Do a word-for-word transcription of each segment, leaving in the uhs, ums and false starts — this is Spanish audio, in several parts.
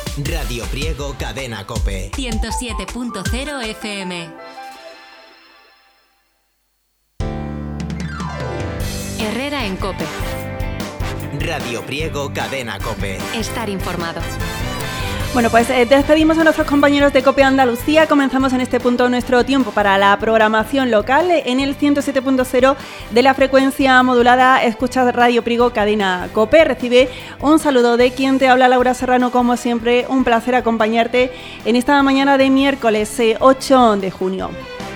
Radio Priego Cadena COPE. ciento siete punto cero F M. Herrera en COPE. Radio Priego Cadena COPE. Estar informado. Bueno, pues eh, despedimos a nuestros compañeros de COPE Andalucía. Comenzamos en este punto nuestro tiempo para la programación local. En el ciento siete punto cero de la frecuencia modulada escuchas Radio Priego Cadena COPE. Recibe un saludo de quien te habla, Laura Serrano. Como siempre, un placer acompañarte en esta mañana de miércoles eh, ocho de junio.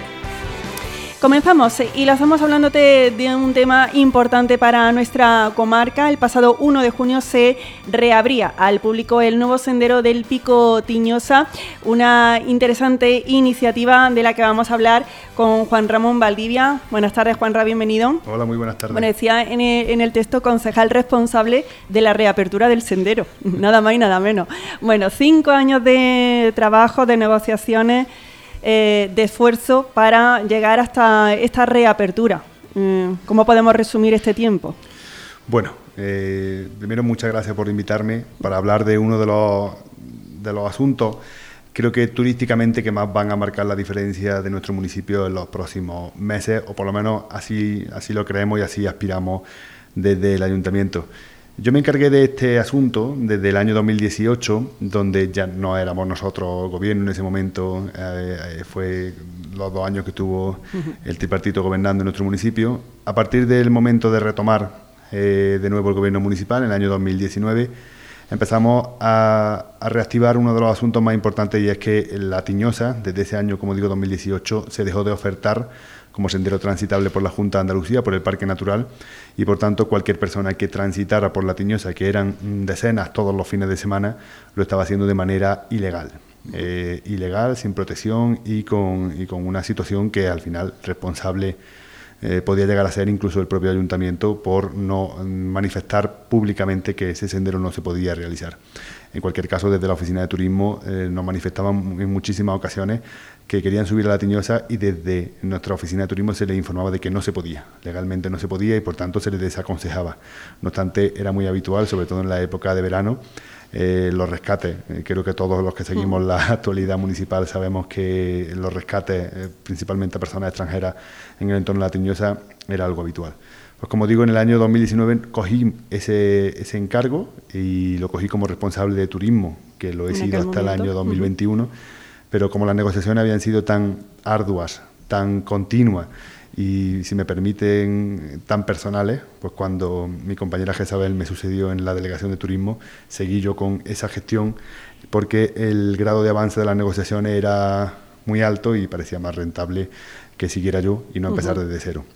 Comenzamos y lo hacemos hablándote de un tema importante para nuestra comarca. El pasado uno de junio se reabría al público el nuevo sendero del Pico Tiñosa, una interesante iniciativa de la que vamos a hablar con Juan Ramón Valdivia. Buenas tardes, Juanra, bienvenido. Hola, muy buenas tardes. Bueno, decía en el, en el texto concejal responsable de la reapertura del sendero, nada más y nada menos. Bueno, cinco años de trabajo, de negociaciones, Eh, de esfuerzo para llegar hasta esta reapertura. Eh, ¿Cómo podemos resumir este tiempo? Bueno, eh, primero muchas gracias por invitarme para hablar de uno de los, de los asuntos, creo que turísticamente que más van a marcar la diferencia de nuestro municipio en los próximos meses, o por lo menos así, así lo creemos y así aspiramos desde el ayuntamiento. Yo me encargué de este asunto desde el año dos mil dieciocho, donde ya no éramos nosotros gobierno en ese momento, eh, fue los dos años que estuvo uh-huh. el tripartito gobernando en nuestro municipio. A partir del momento de retomar eh, de nuevo el gobierno municipal, en el año dos mil diecinueve, empezamos a, a reactivar uno de los asuntos más importantes, y es que la Tiñosa, desde ese año, como digo, dos mil dieciocho, se dejó de ofertar como sendero transitable por la Junta de Andalucía, por el Parque Natural, y por tanto cualquier persona que transitara por la Tiñosa, que eran decenas todos los fines de semana, lo estaba haciendo de manera ilegal. Eh, ilegal, sin protección y con, y con una situación que al final responsable eh, podía llegar a ser incluso el propio ayuntamiento por no manifestar públicamente que ese sendero no se podía realizar. En cualquier caso, desde la Oficina de Turismo eh, nos manifestaban en muchísimas ocasiones que querían subir a la Tiñosa, y desde nuestra Oficina de Turismo se les informaba de que no se podía, legalmente no se podía, y por tanto se les desaconsejaba. No obstante, era muy habitual, sobre todo en la época de verano, eh, los rescates. Eh, creo que todos los que seguimos la actualidad municipal sabemos que los rescates, eh, principalmente a personas extranjeras en el entorno de la Tiñosa, era algo habitual. Pues como digo, en el año dos mil diecinueve cogí ese, ese encargo y lo cogí como responsable de turismo, que lo he sido hasta el año dos mil veintiuno, uh-huh. pero como las negociaciones habían sido tan arduas, tan continuas y, si me permiten, tan personales, pues cuando mi compañera Jezabel me sucedió en la delegación de turismo, seguí yo con esa gestión, porque el grado de avance de las negociaciones era muy alto y parecía más rentable que siguiera yo y no empezar uh-huh. desde cero.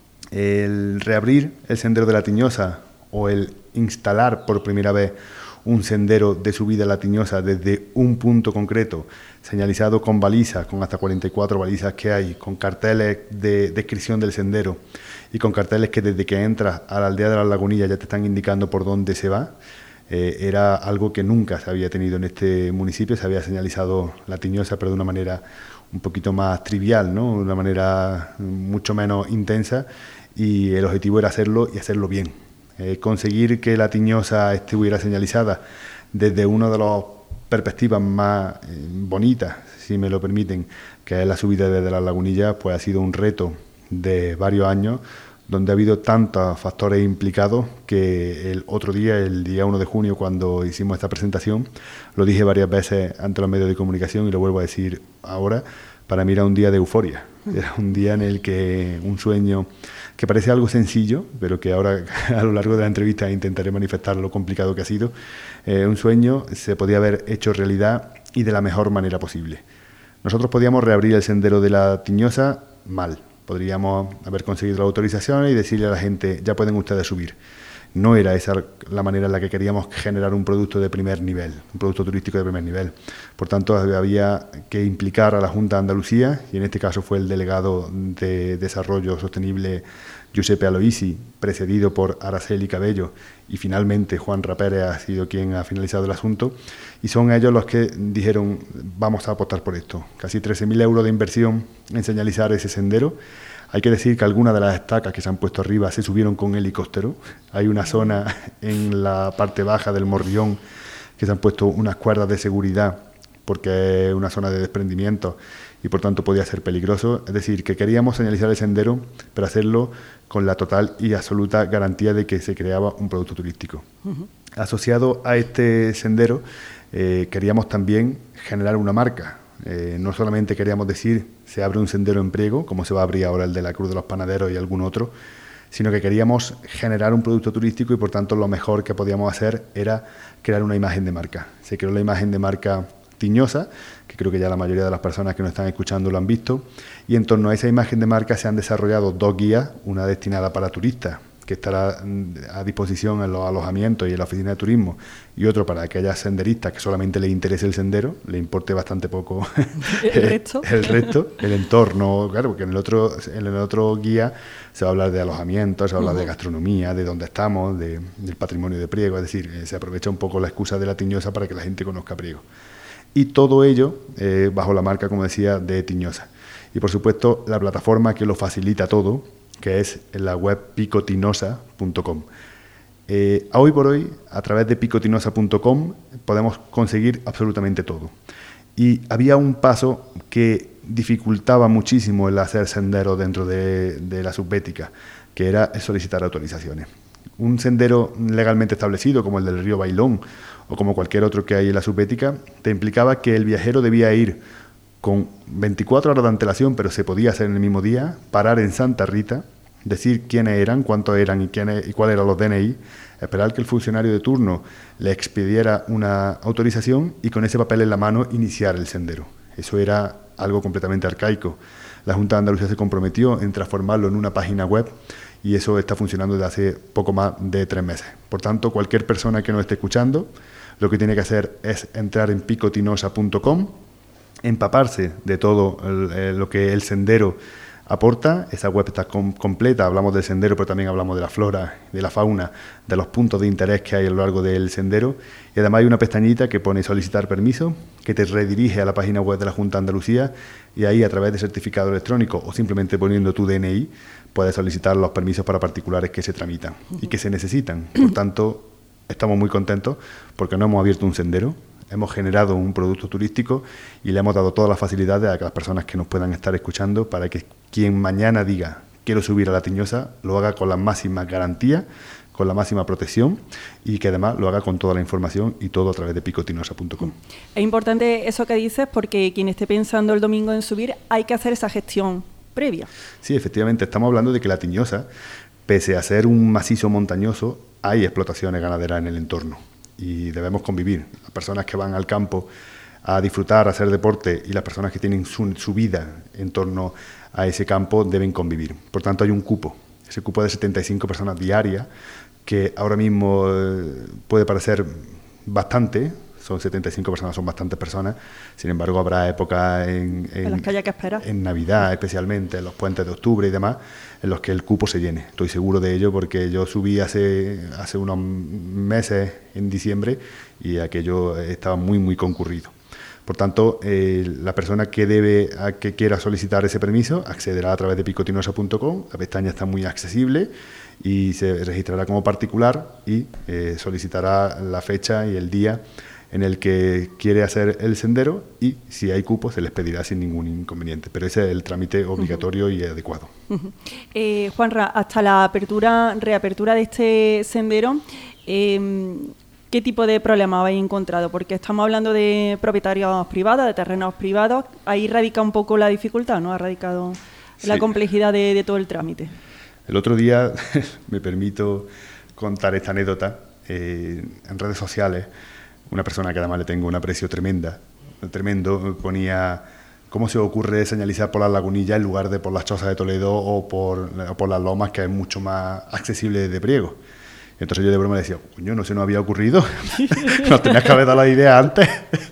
El reabrir el sendero de la Tiñosa, o el instalar por primera vez un sendero de subida a la Tiñosa desde un punto concreto, señalizado con balizas, con hasta cuarenta y cuatro balizas que hay, con carteles de descripción del sendero y con carteles que desde que entras a la aldea de las Lagunillas ya te están indicando por dónde se va, eh, era algo que nunca se había tenido en este municipio. Se había señalizado la Tiñosa, pero de una manera un poquito más trivial, ¿no? De una manera mucho menos intensa, y el objetivo era hacerlo y hacerlo bien. Eh, conseguir que la Tiñosa estuviera señalizada desde una de las perspectivas más eh, bonitas, si me lo permiten, que es la subida desde las Lagunillas, pues ha sido un reto de varios años, donde ha habido tantos factores implicados que el otro día, el día uno de junio, cuando hicimos esta presentación, lo dije varias veces ante los medios de comunicación y lo vuelvo a decir ahora, para mí era un día de euforia. Era un día en el que un sueño que parece algo sencillo, pero que ahora a lo largo de la entrevista intentaré manifestar lo complicado que ha sido, eh, un sueño se podía haber hecho realidad y de la mejor manera posible. Nosotros podíamos reabrir el sendero de la Tiñosa mal, podríamos haber conseguido la autorización y decirle a la gente, ya pueden ustedes subir. No era esa la manera en la que queríamos generar un producto de primer nivel, un producto turístico de primer nivel. Por tanto, había que implicar a la Junta de Andalucía, y en este caso fue el delegado de Desarrollo Sostenible, Giuseppe Aloisi, precedido por Araceli Cabello, y finalmente Juan Rapérez ha sido quien ha finalizado el asunto, y son ellos los que dijeron, vamos a apostar por esto. Casi trece mil euros de inversión en señalizar ese sendero. Hay que decir que algunas de las estacas que se han puesto arriba se subieron con helicóptero. Hay una zona en la parte baja del Morrión que se han puesto unas cuerdas de seguridad porque es una zona de desprendimiento y por tanto podía ser peligroso. Es decir, que queríamos señalizar el sendero, pero hacerlo con la total y absoluta garantía de que se creaba un producto turístico. Uh-huh. Asociado a este sendero, eh, queríamos también generar una marca. Eh, no solamente queríamos decir se abre un sendero en Priego, como se va a abrir ahora el de la Cruz de los Panaderos y algún otro, sino que queríamos generar un producto turístico y por tanto lo mejor que podíamos hacer era crear una imagen de marca. Se creó la imagen de marca Tiñosa, que creo que ya la mayoría de las personas que nos están escuchando lo han visto, y en torno a esa imagen de marca se han desarrollado dos guías, una destinada para turistas, que estará a disposición en los alojamientos y en la oficina de turismo, y otro para aquellas senderistas que solamente les interese el sendero, le importe bastante poco el resto, el, resto, el entorno, claro, porque en el otro en el otro guía se va a hablar de alojamientos, se va a hablar uh-huh. de gastronomía, de dónde estamos, de, del patrimonio de Priego, es decir, eh, se aprovecha un poco la excusa de la Tiñosa para que la gente conozca Priego. Y todo ello eh, bajo la marca, como decía, de Tiñosa. Y por supuesto, la plataforma que lo facilita todo, que es la web picotinosa punto com. Eh, hoy por hoy, a través de picotinosa punto com, podemos conseguir absolutamente todo. Y había un paso que dificultaba muchísimo el hacer sendero dentro de, de la subbética, que era solicitar autorizaciones. Un sendero legalmente establecido, como el del río Bailón, o como cualquier otro que hay en la subbética, te implicaba que el viajero debía ir con veinticuatro horas de antelación, pero se podía hacer en el mismo día, parar en Santa Rita, decir quiénes eran, cuántos eran y, quiénes, y cuáles eran los D N I, esperar que el funcionario de turno le expediera una autorización y con ese papel en la mano iniciar el sendero. Eso era algo completamente arcaico. La Junta de Andalucía se comprometió en transformarlo en una página web y eso está funcionando desde hace poco más de tres meses. Por tanto, cualquier persona que nos esté escuchando, lo que tiene que hacer es entrar en picotinosa punto com, empaparse de todo el, el, lo que el sendero aporta. Esa web está com- completa, hablamos del sendero, pero también hablamos de la flora, de la fauna, de los puntos de interés que hay a lo largo del sendero. Y además hay una pestañita que pone solicitar permiso, que te redirige a la página web de la Junta de Andalucía y ahí a través de certificado electrónico o simplemente poniendo tu D N I puedes solicitar los permisos para particulares que se tramitan y que se necesitan. Por tanto, estamos muy contentos porque no hemos abierto un sendero, hemos generado un producto turístico y le hemos dado todas las facilidades a las personas que nos puedan estar escuchando para que quien mañana diga quiero subir a la Tiñosa lo haga con la máxima garantía, con la máxima protección y que además lo haga con toda la información y todo a través de picotinosa punto com. Es importante eso que dices porque quien esté pensando el domingo en subir hay que hacer esa gestión previa. Sí, efectivamente, estamos hablando de que la Tiñosa, pese a ser un macizo montañoso, hay explotaciones ganaderas en el entorno y debemos convivir. Las personas que van al campo a disfrutar, a hacer deporte y las personas que tienen su, su vida en torno a ese campo deben convivir. Por tanto, hay un cupo, ese cupo de setenta y cinco personas diarias, que ahora mismo eh, puede parecer bastante, son setenta y cinco personas, son bastantes personas, sin embargo habrá épocas en, en, en las que haya que esperar, en Navidad especialmente, en los puentes de octubre y demás, en los que el cupo se llene. Estoy seguro de ello porque yo subí hace, hace unos meses en diciembre y aquello estaba muy muy concurrido. Por tanto, eh, la persona que debe, a que quiera solicitar ese permiso accederá a través de picotinosa punto com, la pestaña está muy accesible y se registrará como particular y eh, solicitará la fecha y el día en el que quiere hacer el sendero y si hay cupo se les pedirá sin ningún inconveniente, pero ese es el trámite obligatorio uh-huh. y adecuado. Uh-huh. Eh, Juanra, hasta la apertura, reapertura de este sendero, eh, ¿qué tipo de problemas habéis encontrado? Porque estamos hablando de propietarios privados, de terrenos privados, ahí radica un poco la dificultad, ¿no? Ha radicado sí. la complejidad de, de todo el trámite. El otro día, me permito contar esta anécdota, eh, en redes sociales, una persona que además le tengo un aprecio tremenda, tremendo, ponía cómo se ocurre señalizar por las lagunillas en lugar de por las Chozas de Toledo o por, o por las Lomas, que es mucho más accesible de Priego. Entonces yo de broma le decía, coño, no se nos había ocurrido, nos tenías que haber dado la idea antes.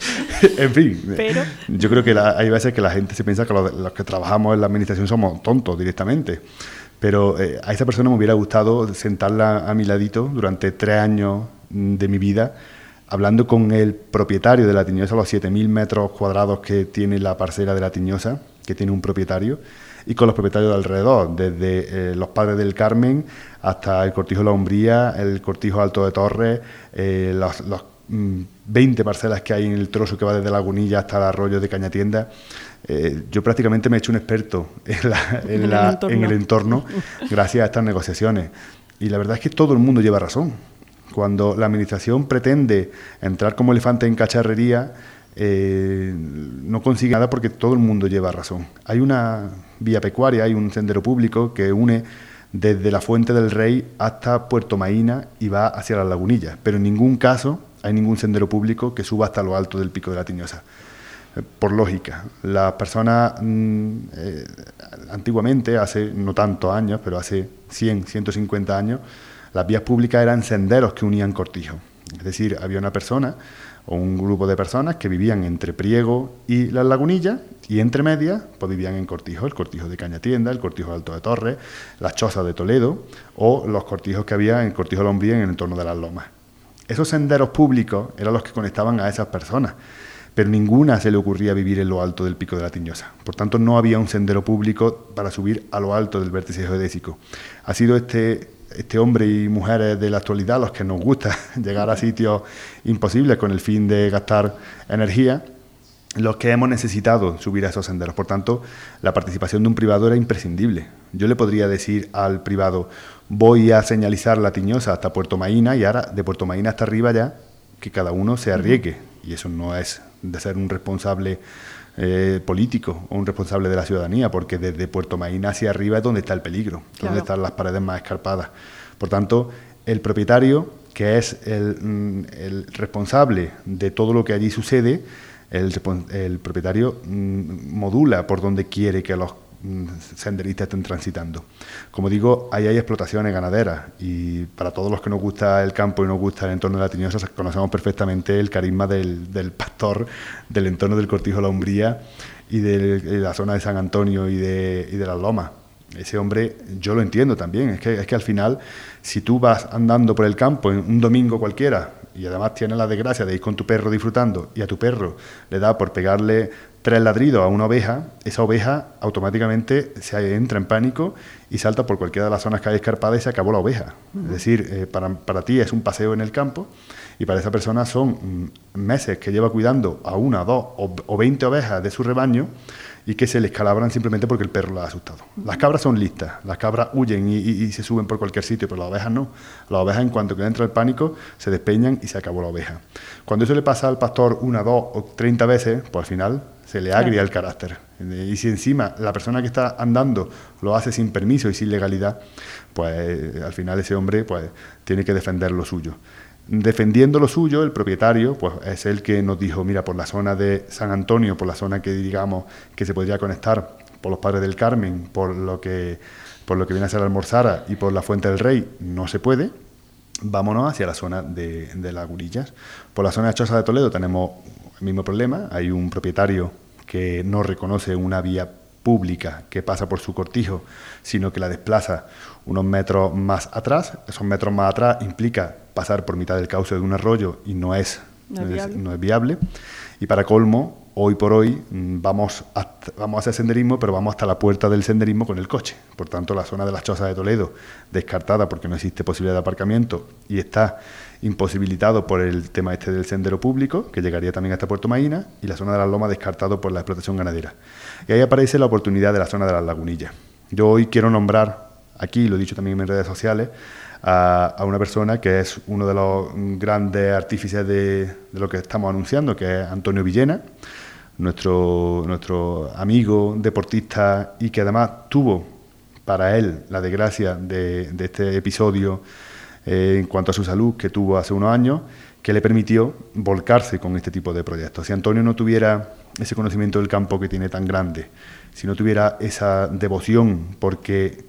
En fin, pero yo creo que la, hay veces que la gente se piensa que los, los que trabajamos en la administración somos tontos directamente. Pero eh, a esa persona me hubiera gustado sentarla a mi ladito durante tres años de mi vida, hablando con el propietario de la Tiñosa, los siete mil metros cuadrados que tiene la parcela de la Tiñosa, que tiene un propietario, y con los propietarios de alrededor, desde eh, los Padres del Carmen hasta el Cortijo de la Umbría, el Cortijo Alto de Torres, eh, los, los mmm, veinte parcelas que hay en el trozo que va desde Lagunilla hasta el arroyo de Cañatienda, eh, yo prácticamente me he hecho un experto en, la, en, en, la, el en el entorno gracias a estas negociaciones. Y la verdad es que todo el mundo lleva razón. Cuando la administración pretende entrar como elefante en cacharrería, eh, no consigue nada porque todo el mundo lleva razón. Hay una vía pecuaria, hay un sendero público que une desde la Fuente del Rey hasta Puerto Maína y va hacia las Lagunillas, pero en ningún caso hay ningún sendero público que suba hasta lo alto del Pico de la Tiñosa. Eh, por lógica, las personas mm, eh, antiguamente, hace no tantos años, pero hace cien, ciento cincuenta años, las vías públicas eran senderos que unían cortijos. Es decir, había una persona o un grupo de personas que vivían entre Priego y las Lagunillas y entre medias pues vivían en cortijos, el cortijo de Cañatienda, el cortijo de Alto de Torres, las chozas de Toledo o los cortijos que había en el cortijo de Lombría en el entorno de las lomas. Esos senderos públicos eran los que conectaban a esas personas, pero ninguna se le ocurría vivir en lo alto del Pico de la Tiñosa. Por tanto, no había un sendero público para subir a lo alto del vértice geodésico. Ha sido este... este hombre y mujeres de la actualidad, los que nos gusta llegar a sitios imposibles con el fin de gastar energía, los que hemos necesitado subir a esos senderos. Por tanto, la participación de un privado era imprescindible. Yo le podría decir al privado, voy a señalizar la Tiñosa hasta Puerto Maína y ahora de Puerto Maína hasta arriba ya, que cada uno se arriesgue. Y eso no es de ser un responsable Eh, político o un responsable de la ciudadanía, porque desde Puerto Maína hacia arriba es donde está el peligro, claro, donde están las paredes más escarpadas. Por tanto, el propietario, que es el, el responsable de todo lo que allí sucede, el, el propietario mm, modula por donde quiere que los senderistas estén transitando. Como digo, ahí hay explotaciones ganaderas y para todos los que nos gusta el campo y nos gusta el entorno de la Tiñosa, conocemos perfectamente el carisma del, del pastor del entorno del Cortijo de la Umbría y de, de la zona de San Antonio y de, y de las Lomas. Ese hombre, yo lo entiendo también, es que, es que al final, si tú vas andando por el campo en un domingo cualquiera y además tienes la desgracia de ir con tu perro disfrutando y a tu perro le da por pegarle tres ladridos a una oveja, esa oveja automáticamente se entra en pánico y salta por cualquiera de las zonas que hay escarpadas y se acabó la oveja. Uh-huh. Es decir, eh, para, para ti es un paseo en el campo y para esa persona son meses que lleva cuidando a una, dos o, o veinte ovejas de su rebaño y que se les calabran simplemente porque el perro las ha asustado. Las cabras son listas, las cabras huyen y, y, y se suben por cualquier sitio, pero las ovejas no. Las ovejas, en cuanto que entra el pánico, se despeñan y se acabó la oveja. Cuando eso le pasa al pastor una, dos o treinta veces, pues al final se le agria el carácter. Y si encima la persona que está andando lo hace sin permiso y sin legalidad, pues al final ese hombre pues tiene que defender lo suyo. Defendiendo lo suyo, el propietario pues es el que nos dijo, mira, por la zona de San Antonio, por la zona que digamos que se podría conectar por los Padres del Carmen, por lo que por lo que viene a ser Almorzara y por la Fuente del Rey, no se puede. Vámonos hacia la zona de, de Lagunillas. Por la zona de Choza de Toledo tenemos el mismo problema, hay un propietario que no reconoce una vía pública que pasa por su cortijo, sino que la desplaza unos metros más atrás. Esos metros más atrás implica pasar por mitad del cauce de un arroyo y no es, no es, viable. No es viable. Y para colmo, hoy por hoy vamos, hasta, vamos a hacer senderismo, pero vamos hasta la puerta del senderismo con el coche. Por tanto, la zona de las Chozas de Toledo, descartada porque no existe posibilidad de aparcamiento y está imposibilitado por el tema este del sendero público, que llegaría también hasta Puerto Maína, y la zona de las Lomas descartado por la explotación ganadera. Y ahí aparece la oportunidad de la zona de las Lagunillas. Yo hoy quiero nombrar aquí, lo he dicho también en mis redes sociales, a, a una persona que es uno de los grandes artífices de, de lo que estamos anunciando, que es Antonio Villena, nuestro, nuestro amigo deportista y que además tuvo para él la desgracia de, de este episodio eh, en cuanto a su salud que tuvo hace unos años, que le permitió volcarse con este tipo de proyectos. Si Antonio no tuviera ese conocimiento del campo que tiene tan grande, si no tuviera esa devoción porque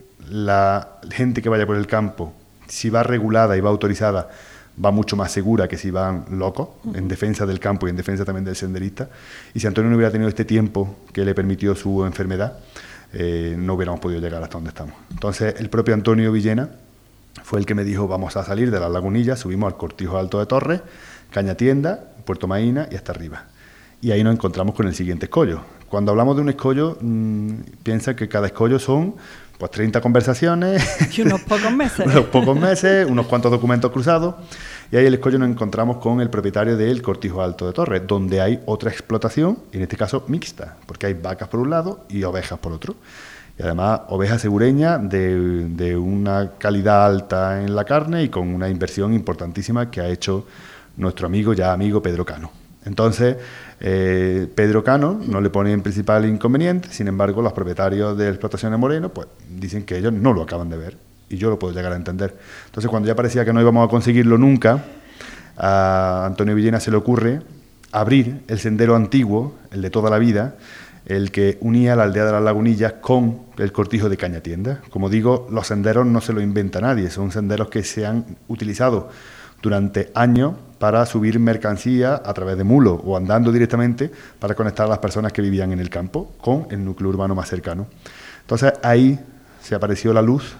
la gente que vaya por el campo, si va regulada y va autorizada, va mucho más segura que si van locos, uh-huh. en defensa del campo y en defensa también del senderista. Y si Antonio no hubiera tenido este tiempo que le permitió su enfermedad, eh, no hubiéramos podido llegar hasta donde estamos. Entonces, el propio Antonio Villena fue el que me dijo, vamos a salir de las Lagunillas, subimos al Cortijo Alto de Torres, Cañatienda, Puerto Maína y hasta arriba. Y ahí nos encontramos con el siguiente escollo. Cuando hablamos de un escollo, mmm, piensa que cada escollo son pues treinta conversaciones y unos pocos meses unos pocos meses, unos cuantos documentos cruzados Y ahí en el escollo nos encontramos con el propietario del Cortijo Alto de Torres, donde hay otra explotación, en este caso mixta, porque hay vacas por un lado y ovejas por otro. Y además oveja segureña de, de una calidad alta en la carne y con una inversión importantísima que ha hecho nuestro amigo, ya amigo Pedro Cano. Entonces, eh, Pedro Cano no le pone en principal inconveniente, sin embargo, los propietarios de explotaciones Moreno pues dicen que ellos no lo acaban de ver, y yo lo puedo llegar a entender. Entonces, cuando ya parecía que no íbamos a conseguirlo nunca, a Antonio Villena se le ocurre abrir el sendero antiguo, el de toda la vida, el que unía la aldea de las Lagunillas con el Cortijo de Cañatienda. Como digo, los senderos no se los inventa nadie, son senderos que se han utilizado durante años para subir mercancía a través de mulos o andando directamente para conectar a las personas que vivían en el campo con el núcleo urbano más cercano. Entonces ahí se apareció la luz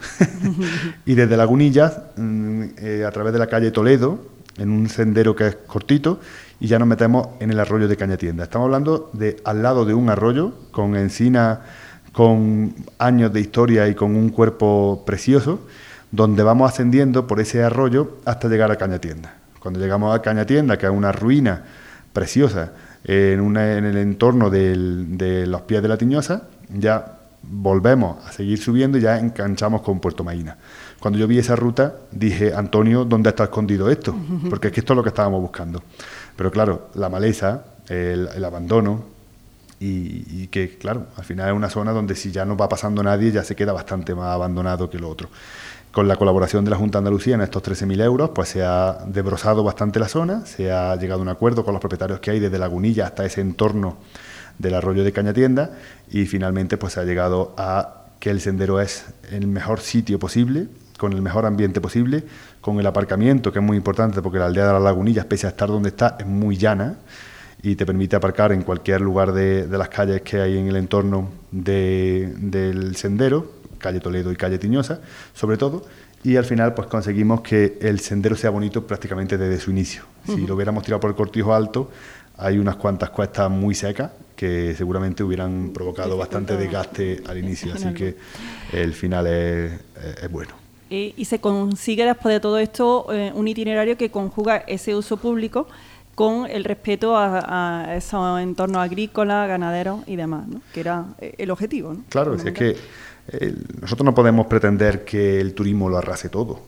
y desde Lagunillas, eh, a través de la calle Toledo, en un sendero que es cortito, y ya nos metemos en el arroyo de Cañatienda. Estamos hablando de al lado de un arroyo con encina, con años de historia y con un cuerpo precioso, donde vamos ascendiendo por ese arroyo hasta llegar a Cañatienda. Cuando llegamos a Cañatienda, que es una ruina preciosa en, una, en el entorno del, de los pies de la Tiñosa, ya volvemos a seguir subiendo y ya enganchamos con Puerto Maína. Cuando yo vi esa ruta, dije, Antonio, ¿dónde está escondido esto? Porque es que esto es lo que estábamos buscando. Pero claro, la maleza, el, el abandono, y, y que, claro, al final es una zona donde si ya no va pasando nadie, ya se queda bastante más abandonado que lo otro. Con la colaboración de la Junta de Andalucía en estos trece mil euros, pues se ha desbrozado bastante la zona, se ha llegado a un acuerdo con los propietarios que hay desde Lagunilla hasta ese entorno del arroyo de Cañatienda, y finalmente pues se ha llegado a que el sendero es el mejor sitio posible, con el mejor ambiente posible, con el aparcamiento, que es muy importante porque la aldea de las Lagunillas, pese a estar donde está, es muy llana y te permite aparcar en cualquier lugar de, de las calles que hay en el entorno de, del sendero, calle Toledo y calle Tiñosa, sobre todo, y al final pues conseguimos que el sendero sea bonito prácticamente desde su inicio. Uh-huh. Si lo hubiéramos tirado por el Cortijo Alto, hay unas cuantas cuestas muy secas que seguramente hubieran provocado bastante desgaste al inicio, así que el final es, es bueno. Y, y se consigue después de todo esto eh, un itinerario que conjuga ese uso público con el respeto a, a esos entornos agrícolas, ganaderos y demás, ¿no? Que era el objetivo, ¿no? Claro, si es que eh, nosotros no podemos pretender que el turismo lo arrase todo.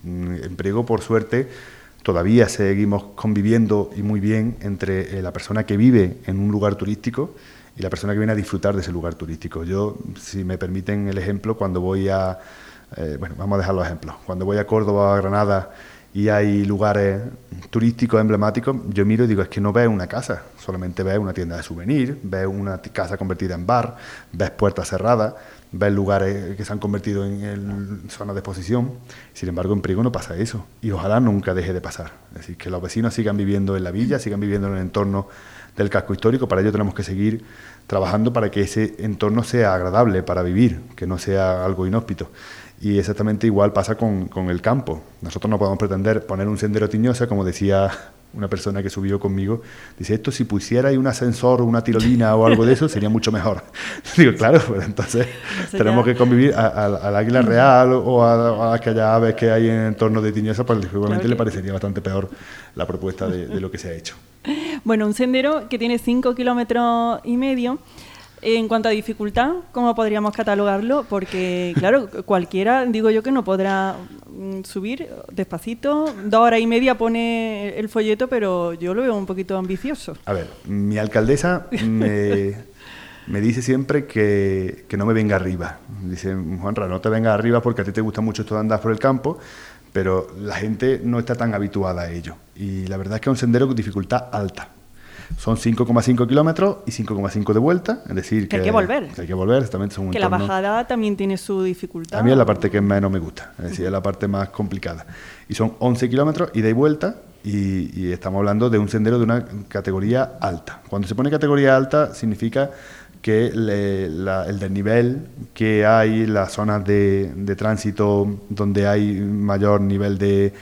En Priego, por suerte, todavía seguimos conviviendo y muy bien entre eh, la persona que vive en un lugar turístico y la persona que viene a disfrutar de ese lugar turístico. Yo, si me permiten el ejemplo, cuando voy a... Eh, bueno, vamos a dejar los ejemplos. Cuando voy a Córdoba o a Granada y hay lugares turísticos emblemáticos, yo miro y digo, es que no ves una casa, solamente ves una tienda de souvenir, ves una casa convertida en bar, ves puertas cerradas, ves lugares que se han convertido en, en zonas de exposición. Sin embargo, en Priego no pasa eso, y ojalá nunca deje de pasar. Es decir, que los vecinos sigan viviendo en la villa, sigan viviendo en el entorno del casco histórico. Para ello tenemos que seguir trabajando para que ese entorno sea agradable para vivir, que no sea algo inhóspito. Y exactamente igual pasa con, con el campo. Nosotros no podemos pretender poner un sendero Tiñosa, como decía una persona que subió conmigo, dice, esto si pusiera ahí un ascensor o una tirolina o algo de eso, sería mucho mejor. Digo, claro, pues entonces eso tenemos ya... que convivir al águila real o a, a aquellas aves que hay en el entorno de Tiñosa, pues seguramente claro, le parecería bastante peor la propuesta de, de lo que se ha hecho. Bueno, un sendero que tiene cinco kilómetros y medio. En cuanto a dificultad, ¿cómo podríamos catalogarlo? Porque, claro, cualquiera, digo yo, que no podrá subir despacito. Dos horas y media pone el folleto, pero yo lo veo un poquito ambicioso. A ver, mi alcaldesa me, me dice siempre que, que no me venga arriba. Dice, Juanra, no te vengas arriba porque a ti te gusta mucho esto de andar por el campo, pero la gente no está tan habituada a ello. Y la verdad es que es un sendero con dificultad alta. Son cinco coma cinco kilómetros y cinco coma cinco de vuelta, es decir, que, que hay que volver. Que hay que volver, exactamente. Son un que entorno... la bajada también tiene su dificultad. A mí es la parte que menos me gusta, es decir, es la parte más complicada. Y son once kilómetros ida y vuelta, y, y estamos hablando de un sendero de una categoría alta. Cuando se pone categoría alta, significa que le, la, el desnivel que hay, las zonas de, de tránsito donde hay mayor nivel de,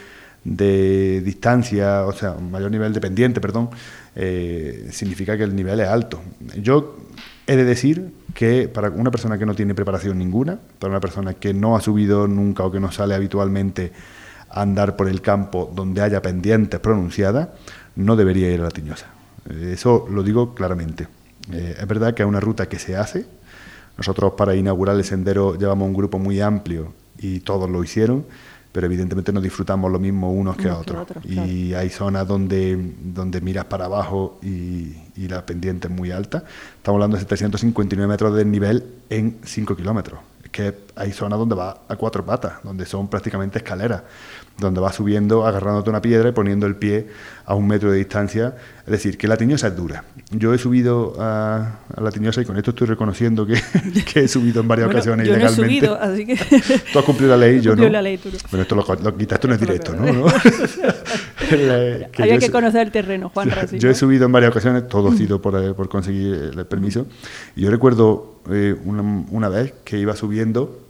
de distancia, o sea, mayor nivel de pendiente, perdón, Eh, significa que el nivel es alto. Yo he de decir que para una persona que no tiene preparación ninguna, para una persona que no ha subido nunca o que no sale habitualmente a andar por el campo donde haya pendientes pronunciadas, no debería ir a la Tiñosa. Eso lo digo claramente. Eh, es verdad que es una ruta que se hace. Nosotros para inaugurar el sendero llevamos un grupo muy amplio y todos lo hicieron, pero evidentemente no disfrutamos lo mismo unos que Unos otros. que otros, y claro. hay zonas donde, donde miras para abajo y, y la pendiente es muy alta. Estamos hablando de setecientos cincuenta y nueve metros de nivel en cinco kilómetros. Es que hay zonas donde va a cuatro patas, donde son prácticamente escaleras, donde vas subiendo, agarrándote una piedra y poniendo el pie a un metro de distancia. Es decir, que la Tiñosa es dura. Yo he subido a, a la Tiñosa y con esto estoy reconociendo que, que he subido en varias Bueno, ocasiones yo ilegalmente. No he subido, así que... Tú has cumplido la ley, yo no. Cumplió la ley, tú no. Bueno, esto lo, lo quitas, esto no es directo, ¿no? ¿no? La- que Había yo que he- conocer el terreno, Juan Racing. Yo he subido en varias ocasiones, todo ha sido por, eh, por conseguir el permiso. Y yo recuerdo eh, una, una vez que iba subiendo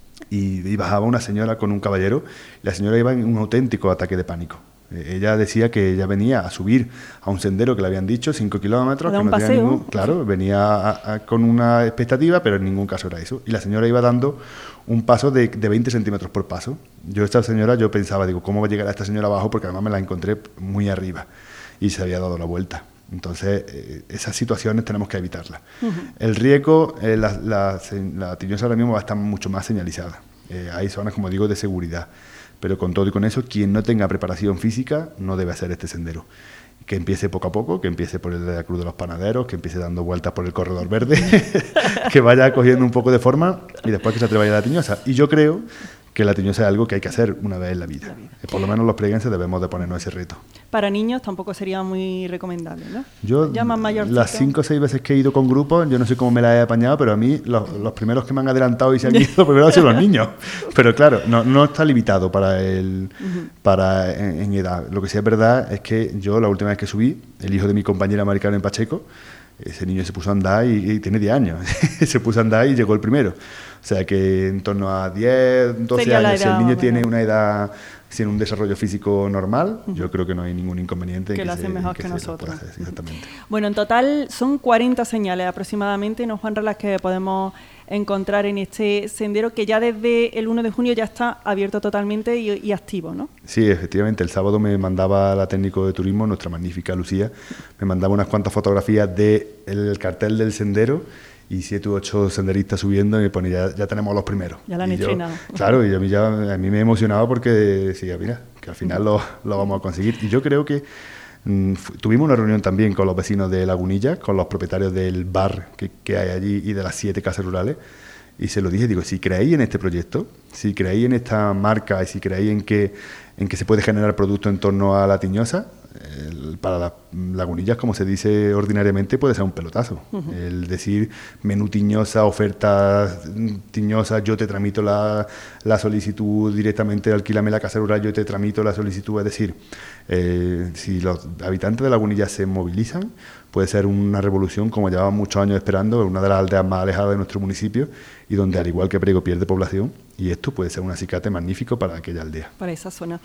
y, y bajaba una señora con un caballero. Y la señora iba en un auténtico ataque de pánico. Eh, ella decía que ella venía a subir a un sendero que le habían dicho, cinco kilómetros. A dar que un no tenía paseo. ningún- claro, venía a- a- con una expectativa, pero en ningún caso era eso. Y la señora iba dando un paso de, de veinte centímetros por paso. Yo, esta señora, yo pensaba, digo, ¿cómo va a llegar a esta señora abajo? Porque además me la encontré muy arriba y se había dado la vuelta. Entonces, eh, esas situaciones tenemos que evitarlas. Uh-huh. El riesgo, eh, la, la, la Tiñosa ahora mismo va a estar mucho más señalizada. Eh, hay zonas, como digo, de seguridad. Pero con todo y con eso, quien no tenga preparación física no debe hacer este sendero. Que empiece poco a poco, que empiece por el de la Cruz de los Panaderos, que empiece dando vueltas por el Corredor Verde, que vaya cogiendo un poco de forma y después que se atreva a ir a la Tiñosa. Y yo creo que la Tiñosa es algo que hay que hacer una vez en la vida. Eh, Por lo menos los pleguenses debemos de ponernos ese reto. Para niños tampoco sería muy recomendable, ¿no? Yo, Ya más mayorcito. las cinco o seis veces que he ido con grupos, yo no sé cómo me la he apañado, pero a mí los, los primeros que me han adelantado y se han ido, los primeros han sido los niños. Pero claro, no, no está limitado para el Ujú. para en, en edad. Lo que sí es verdad es que yo la última vez que subí, el hijo de mi compañera Mari Carmen Pacheco, ese niño se puso a andar y, y tiene diez años. Se puso a andar y llegó el primero. O sea que en torno a diez, doce Sería la años, si edad el niño más o tiene menos. una edad, tiene un desarrollo físico normal, yo creo que no hay ningún inconveniente. en Que lo se- hacen mejor que que se lo nosotros. pueda hacer, exactamente. Bueno, en total son cuarenta señales aproximadamente, ¿no, Juanra, las que podemos encontrar en este sendero que ya desde el uno de junio ya está abierto totalmente y, y activo, ¿no? Sí, efectivamente, el sábado me mandaba la técnico de turismo, nuestra magnífica Lucía, me mandaba unas cuantas fotografías del cartel del sendero y siete u ocho senderistas subiendo y me ponía, ya, ya tenemos los primeros. Ya la han Y yo- estrenado. Claro, y a mí, ya, a mí me emocionaba porque decía, mira, que al final lo, lo vamos a conseguir. Y yo creo que mm, fu- tuvimos una reunión también con los vecinos de Lagunilla, con los propietarios del bar que, que hay allí y de las siete casas rurales, y se lo dije, digo, si creéis en este proyecto, si creéis en esta marca y si creéis en que, en que se puede generar producto en torno a la Tiñosa, el- para las lagunillas, como se dice ordinariamente, puede ser un pelotazo. Uh-huh. El decir menú Tiñosa, oferta Tiñosa, yo te tramito la, la solicitud directamente, alquílame la casa rural, yo te tramito la solicitud. Es decir, eh, si los habitantes de Lagunillas se movilizan, puede ser una revolución como llevamos muchos años esperando, una de las aldeas más alejadas de nuestro municipio y donde, al igual que Priego, pierde población, y esto puede ser un acicate magnífico para aquella aldea. Para esa zona.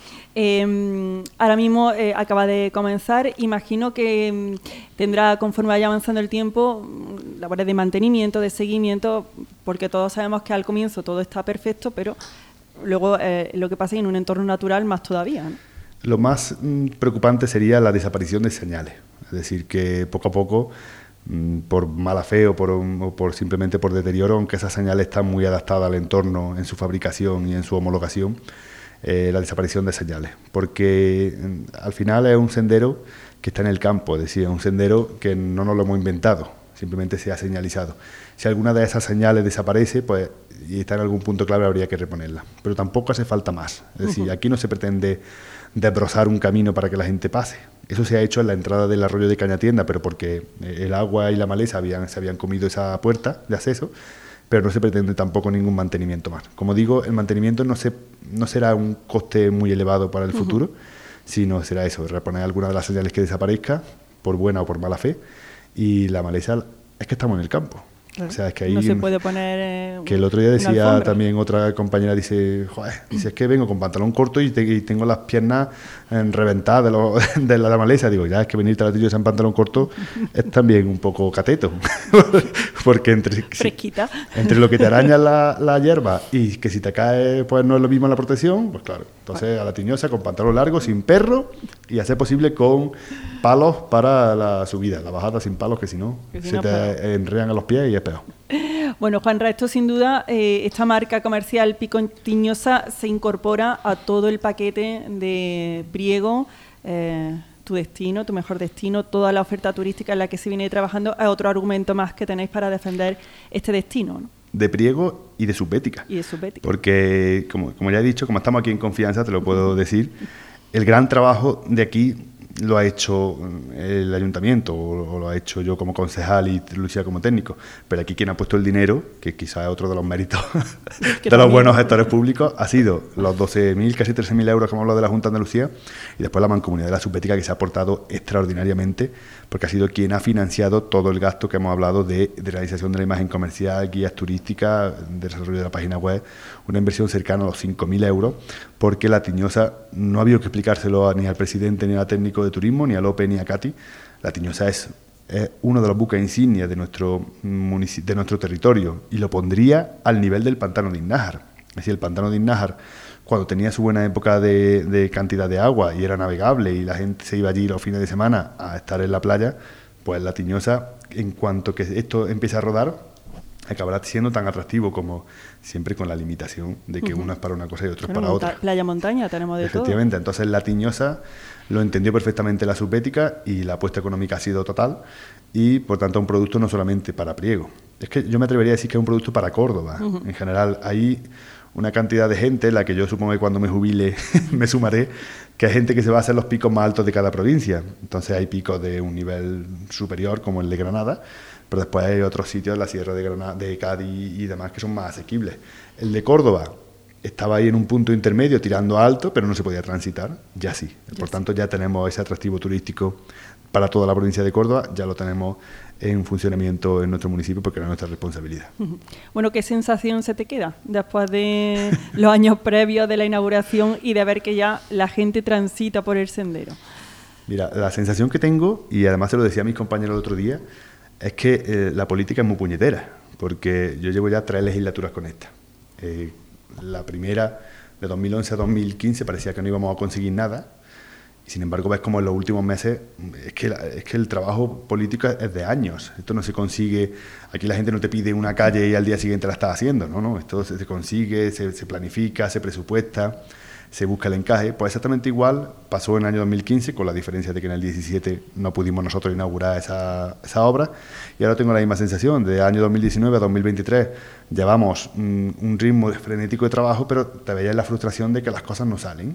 Eh, ahora mismo eh, acaba de comenzar, imagino que mm, tendrá, conforme vaya avanzando el tiempo, mm, labores de mantenimiento, de seguimiento, porque todos sabemos que al comienzo todo está perfecto, pero luego eh, lo que pasa es en un entorno natural más todavía, ¿no? Lo más mm, preocupante sería la desaparición de señales, es decir, que poco a poco, mm, por mala fe o por, um, o por simplemente por deterioro, aunque esas señales están muy adaptadas al entorno en su fabricación y en su homologación, eh, la desaparición de señales, porque mm, al final es un sendero que está en el campo, es decir, es un sendero que no nos lo hemos inventado, simplemente se ha señalizado. Si alguna de esas señales desaparece, pues y está en algún punto clave, habría que reponerla, pero tampoco hace falta más, es decir, uh-huh. Aquí no se pretende desbrozar un camino para que la gente pase. Eso se ha hecho en la entrada del arroyo de Cañatienda, pero porque el agua y la maleza habían, se habían comido esa puerta de acceso, pero no se pretende tampoco ningún mantenimiento más. Como digo, el mantenimiento no, se, no será un coste muy elevado para el uh-huh. futuro, sino será eso, reponer alguna de las señales que desaparezca, por buena o por mala fe, y la maleza es que estamos en el campo. Claro. O sea, es que ahí... No se puede poner... Eh, que el otro día decía también otra compañera, dice, joder, dice, es que vengo con pantalón corto y, te, y tengo las piernas en reventadas de, lo, de la maleza. Digo, ya es que venirte a la Tinyosa en pantalón corto es también un poco cateto. Porque entre, Fresquita. Si, entre lo que te araña la, la hierba y que si te cae, pues no es lo mismo la protección, pues claro. Entonces a la Tinyosa con pantalón largo, sin perro y a ser posible con palos para la subida, la bajada sin palos, que si no, que si se no, te pero... enredan a los pies y es peor. Bueno, Juanra, esto sin duda, eh, esta marca comercial Pico Tiñosa se incorpora a todo el paquete de Priego, eh, tu destino, tu mejor destino, toda la oferta turística en la que se viene trabajando. Es otro argumento más que tenéis para defender este destino, ¿no? De Priego y de Subbética. Y de Subbética. Porque, como, como ya he dicho, como estamos aquí en confianza, te lo puedo decir, el gran trabajo de aquí lo ha hecho el ayuntamiento o, o lo ha hecho yo como concejal y Lucía como técnico, pero aquí quien ha puesto el dinero, que quizás es otro de los méritos de los buenos gestores públicos, ha sido los doce mil, casi trece mil euros que hemos hablado de la Junta de Andalucía y después la Mancomunidad de la Subbética, que se ha aportado extraordinariamente porque ha sido quien ha financiado todo el gasto que hemos hablado de, de realización de la imagen comercial, guías turísticas, de desarrollo de la página web, una inversión cercana a los cinco mil euros, porque la Tinyosa no ha habido que explicárselo ni al presidente, ni al técnico de turismo, ni a Lope, ni a Cati. La Tinyosa es, es uno de los buques insignias de nuestro, de nuestro territorio y lo pondría al nivel del pantano de Innájar. Es decir, el pantano de Innájar, cuando tenía su buena época de, de cantidad de agua y era navegable y la gente se iba allí los fines de semana a estar en la playa, pues la Tinyosa, en cuanto que esto empiece a rodar, acabará siendo tan atractivo como siempre, con la limitación de que uh-huh. uno es para una cosa y otro es para otra. Playa, montaña, tenemos de todo. Efectivamente, entonces la Tinyosa lo entendió perfectamente la Subbética y la apuesta económica ha sido total y, por tanto, un producto no solamente para Priego. Es que yo me atrevería a decir que es un producto para Córdoba. Uh-huh. En general, hay una cantidad de gente, la que yo supongo que cuando me jubile me sumaré, que hay gente que se va a hacer los picos más altos de cada provincia. Entonces hay picos de un nivel superior, como el de Granada, pero después hay otros sitios, la Sierra de, Granada, de Cádiz y demás, que son más asequibles. El de Córdoba estaba ahí en un punto intermedio, tirando alto, pero no se podía transitar, ya sí. Por tanto, ya tenemos ese atractivo turístico para toda la provincia de Córdoba, ya lo tenemos en funcionamiento en nuestro municipio porque era nuestra responsabilidad. Bueno, ¿qué sensación se te queda después de los años previos de la inauguración y de ver que ya la gente transita por el sendero? Mira, la sensación que tengo, y además se lo decía a mis compañeros el otro día, es que eh, la política es muy puñetera, porque yo llevo ya tres legislaturas con esta. Eh, la primera, de dos mil once a dos mil quince, parecía que no íbamos a conseguir nada, y sin embargo ves como en los últimos meses es que, es que el trabajo político es de años. Esto no se consigue, aquí la gente no te pide una calle y al día siguiente la estás haciendo, no, no, esto se, se consigue, se, se planifica, se presupuesta, se busca el encaje. Pues exactamente igual pasó en el año dos mil quince, con la diferencia de que en el diecisiete no pudimos nosotros inaugurar esa, esa obra, y ahora tengo la misma sensación. De año dos mil diecinueve a dos mil veintitrés llevamos un, un ritmo frenético de trabajo, pero te veías la frustración de que las cosas no salen.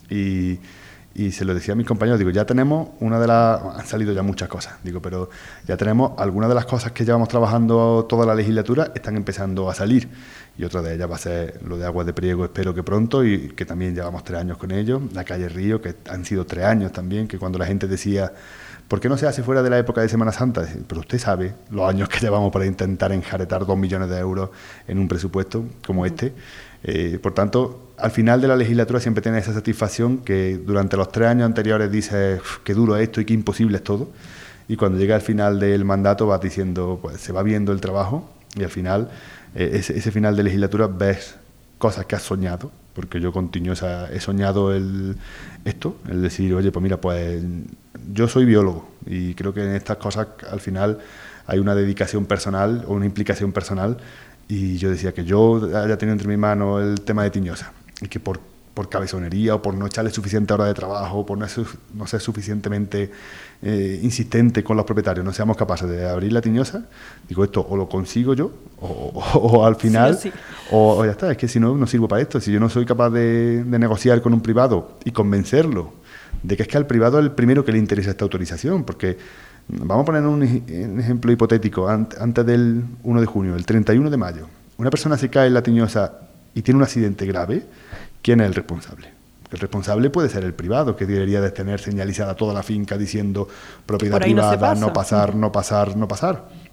Y, y se lo decía a mis compañeros, digo, ya tenemos una de las... Han salido ya muchas cosas, digo, pero ya tenemos algunas de las cosas que llevamos trabajando toda la legislatura, están empezando a salir. Y otra de ellas va a ser lo de Aguas de Priego, espero que pronto, y que también llevamos tres años con ello. La calle Río, que han sido tres años también, que cuando la gente decía, ¿por qué no se hace fuera de la época de Semana Santa? Pero usted sabe los años que llevamos para intentar enjaretar dos millones de euros en un presupuesto como este. Eh, por tanto, al final de la legislatura siempre tienes esa satisfacción que durante los tres años anteriores dices, qué duro es esto y qué imposible es todo. Y cuando llega al final del mandato vas diciendo, pues se va viendo el trabajo, y al final... Eh, ese, ese final de legislatura ves cosas que has soñado, porque yo con Tinyosa he soñado el, esto, el decir, oye, pues mira, pues yo soy biólogo y creo que en estas cosas al final hay una dedicación personal o una implicación personal, y yo decía que yo haya tenido entre mis manos el tema de Tinyosa y que por, por cabezonería o por no echarle suficiente hora de trabajo, por no ser, no ser suficientemente eh, insistente con los propietarios, no seamos capaces de abrir la Tinyosa, digo, esto o lo consigo yo o, o, o al final sí, sí. O, o ya está, es que si no, no sirvo para esto. Si yo no soy capaz de, de negociar con un privado y convencerlo de que es que al privado es el primero que le interesa esta autorización, porque vamos a poner un, un ejemplo hipotético, antes del uno de junio, el treinta y uno de mayo, una persona se cae en la Tinyosa y tiene un accidente grave, ¿quién es el responsable? El responsable puede ser el privado, que debería de tener señalizada toda la finca diciendo propiedad privada, no, no pasar, no pasar, no pasar.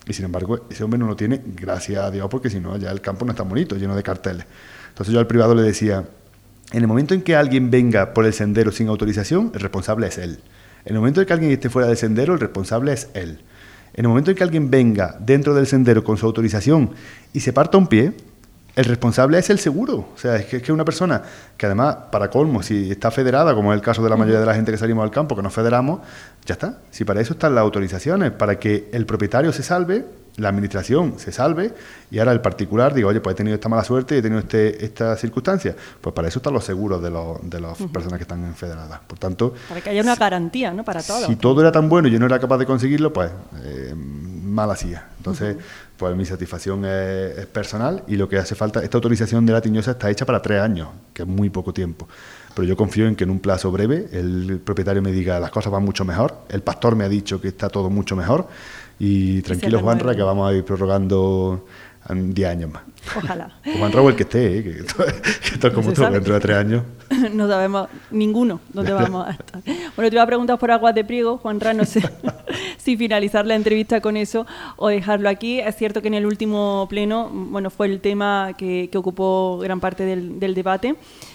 Y sin embargo, ese hombre no lo tiene, gracias a Dios, porque si no, ya el campo no está bonito, lleno de carteles. Entonces yo al privado le decía, en el momento en que alguien venga por el sendero sin autorización, el responsable es él. En el momento en que alguien esté fuera del sendero, el responsable es él. En el momento en que alguien venga dentro del sendero con su autorización y se parta un pie, el responsable es el seguro. O sea, es que es que una persona que además, para colmo, si está federada, como es el caso de la mayoría de la gente que salimos al campo, que nos federamos, ya está. Si para eso están las autorizaciones, para que el propietario se salve, la administración se salve, y ahora el particular diga, oye, pues he tenido esta mala suerte y he tenido este, esta circunstancia. Pues para eso están los seguros de, los, de las uh-huh. personas que están federadas. Por tanto, para que haya una garantía, ¿no? Para todos. Si todo era tan bueno y yo no era capaz de conseguirlo, pues eh, mal hacía. Entonces, uh-huh. pues mi satisfacción es, es personal, y lo que hace falta, esta autorización de la tiñosa está hecha para tres años, que es muy poco tiempo. Pero yo confío en que en un plazo breve el propietario me diga las cosas van mucho mejor, el pastor me ha dicho que está todo mucho mejor, y tranquilo, Juanra, que vamos a ir prorrogando diez años más. Ojalá. O Juanra o el que esté, ¿eh? que, esto, que esto es como todo, dentro de tres años. No sabemos ninguno dónde vamos a estar. Bueno, te iba a preguntar por Aguas de Priego, Juanra, no sé si finalizar la entrevista con eso o dejarlo aquí. Es cierto que en el último pleno, bueno, fue el tema que, que ocupó gran parte del, del debate,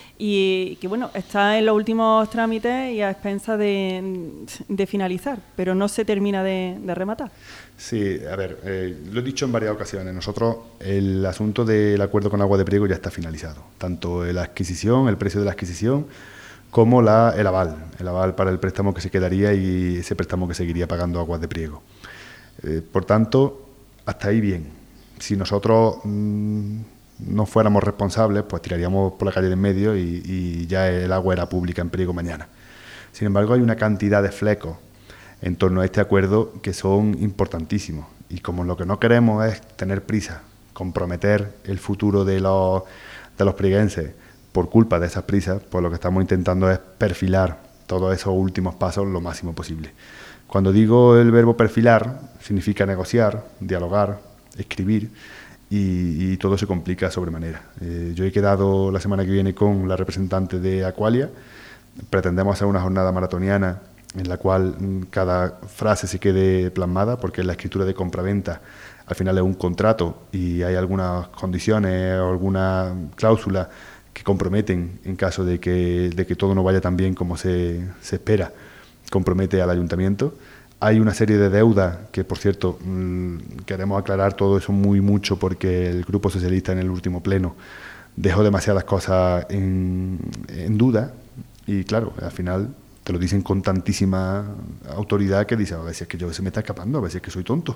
y que bueno, está en los últimos trámites y a expensas de, de finalizar, pero no se termina de, de rematar. Sí, a ver, eh, lo he dicho en varias ocasiones, nosotros el asunto del acuerdo con Aguas de Priego ya está finalizado, tanto la adquisición, el precio de la adquisición, como la, el aval, el aval para el préstamo que se quedaría y ese préstamo que seguiría pagando Aguas de Priego. Eh, por tanto, hasta ahí bien. Si nosotros mmm, no fuéramos responsables, pues tiraríamos por la calle de en medio y, y ya el agua era pública en Priego mañana. Sin embargo, hay una cantidad de flecos en torno a este acuerdo que son importantísimos. Y como lo que no queremos es tener prisa, comprometer el futuro de los, de los prieguenses por culpa de esas prisas, pues lo que estamos intentando es perfilar todos esos últimos pasos lo máximo posible. Cuando digo el verbo perfilar, significa negociar, dialogar, escribir, y, y todo se complica sobremanera. Eh, yo he quedado la semana que viene con la representante de Aqualia, pretendemos hacer una jornada maratoniana en la cual cada frase se quede plasmada, porque la escritura de compraventa al final es un contrato y hay algunas condiciones o alguna cláusula que comprometen en caso de que, de que todo no vaya tan bien como se, se espera, compromete al ayuntamiento. Hay una serie de deudas que, por cierto, mmm, queremos aclarar todo eso muy mucho porque el Grupo Socialista en el último pleno dejó demasiadas cosas en, en duda y, claro, al final te lo dicen con tantísima autoridad que dices, a ver si es que yo se me está escapando, a ver si es que soy tonto.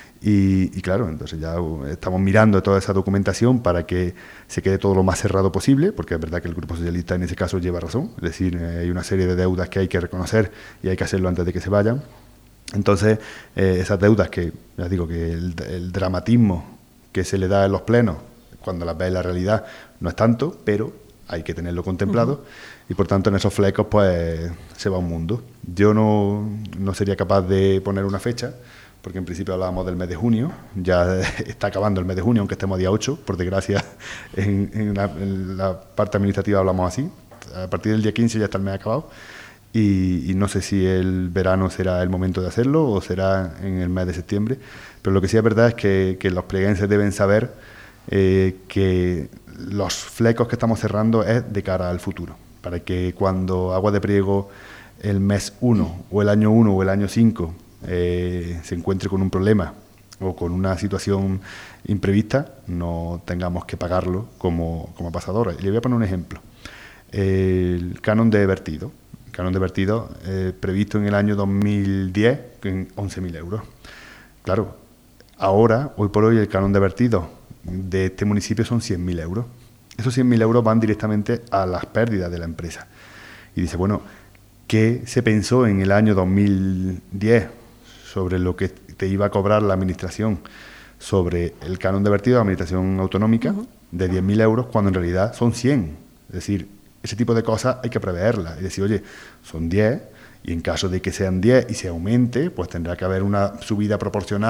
Y, y claro, entonces ya estamos mirando toda esa documentación para que se quede todo lo más cerrado posible, porque es verdad que el Grupo Socialista en ese caso lleva razón, es decir, eh, hay una serie de deudas que hay que reconocer y hay que hacerlo antes de que se vayan. Entonces, eh, esas deudas que, ya digo, que el, el dramatismo que se le da en los plenos, cuando las ves en la realidad, no es tanto, pero hay que tenerlo contemplado. Uh-huh. Y por tanto en esos flecos pues se va un mundo. Yo no, no sería capaz de poner una fecha, porque en principio hablábamos del mes de junio, ya está acabando el mes de junio, aunque estemos a día ocho, por desgracia en, en, la, en la parte administrativa hablamos así, a partir del día quince ya está el mes acabado, y, y no sé si el verano será el momento de hacerlo o será en el mes de septiembre, pero lo que sí es verdad es que, que los prieguenses deben saber eh, que los flecos que estamos cerrando es de cara al futuro, para que cuando Aguas de Priego el mes uno o el año uno o el año cinco eh, se encuentre con un problema o con una situación imprevista, no tengamos que pagarlo como, como ha pasado ahora. Y le voy a poner un ejemplo. El canon de vertido, el canon de vertido eh, previsto en el año dos mil diez en once mil euros. Claro, ahora, hoy por hoy, el canon de vertido de este municipio son cien mil euros. Esos cien mil euros van directamente a las pérdidas de la empresa. Y dice, bueno, ¿qué se pensó en el año dos mil diez sobre lo que te iba a cobrar la administración sobre el canon de vertido de la administración autonómica uh-huh. de diez mil euros, cuando en realidad son cien? Es decir, ese tipo de cosas hay que preverlas. Es decir, oye, son diez y en caso de que sean diez y se aumente, pues tendrá que haber una subida proporcional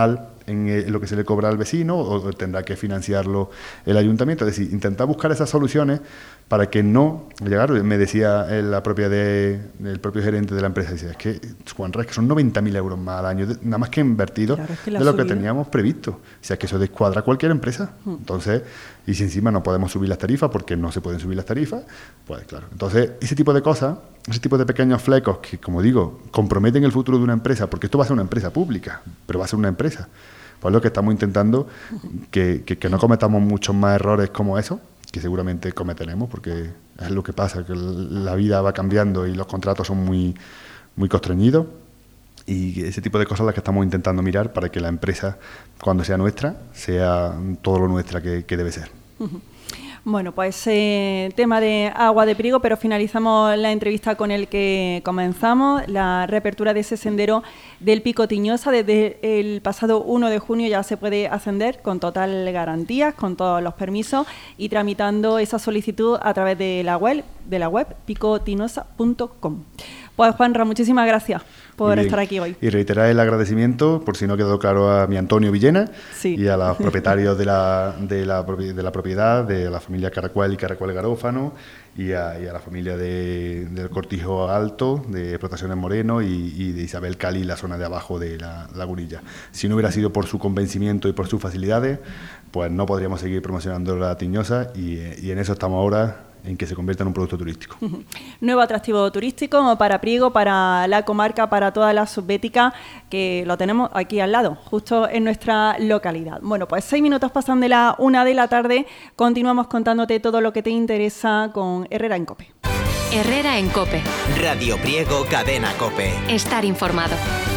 en, en lo que se le cobra al vecino o tendrá que financiarlo el ayuntamiento. Es decir, intentar buscar esas soluciones para que no llegar. Me decía la propia de, el propio gerente de la empresa, decía, es que Juanra, es que son noventa mil euros más al año, de, nada más que invertido claro, es que de lo subida. que teníamos previsto. O sea, que eso descuadra a cualquier empresa. Mm. Entonces, y si encima no podemos subir las tarifas porque no se pueden subir las tarifas, pues claro. Entonces, ese tipo de cosas, ese tipo de pequeños flecos que, como digo, comprometen el futuro de una empresa, porque esto va a ser una empresa pública, pero va a ser una empresa. Pues lo que estamos intentando, que, que, que no cometamos muchos más errores como eso, que seguramente cometeremos, porque es lo que pasa, que la vida va cambiando y los contratos son muy, muy constreñidos, y ese tipo de cosas las que estamos intentando mirar para que la empresa, cuando sea nuestra, sea todo lo nuestra que, que debe ser. Uh-huh. Bueno, pues eh, tema de Agua de Priego, pero finalizamos la entrevista con el que comenzamos, la reapertura de ese sendero del Pico Tiñosa. Desde el pasado uno de junio ya se puede ascender con total garantías, con todos los permisos y tramitando esa solicitud a través de la web, de la web pico tinosa punto com. Pues Juanra, muchísimas gracias por estar aquí hoy. Y reiterar el agradecimiento, por si no quedó claro, a mi Antonio Villena sí. y a los propietarios de la, de, la, de la propiedad, de la familia Caracuel y Caracuel Garófano, y a, y a la familia de, del Cortijo Alto, de Explotaciones Moreno, y, y de Isabel Cali, la zona de abajo de la Lagunilla. Si no hubiera sido por su convencimiento y por sus facilidades, pues no podríamos seguir promocionando la Tiñosa, y, y en eso estamos ahora, en que se convierta en un producto turístico. Uh-huh. Nuevo atractivo turístico para Priego, para la comarca, para toda la subbética, que lo tenemos aquí al lado, justo en nuestra localidad. Bueno, pues seis minutos pasan de la una de la tarde, continuamos contándote todo lo que te interesa con Herrera en COPE. Herrera en COPE. Radio Priego, Cadena COPE. Estar informado.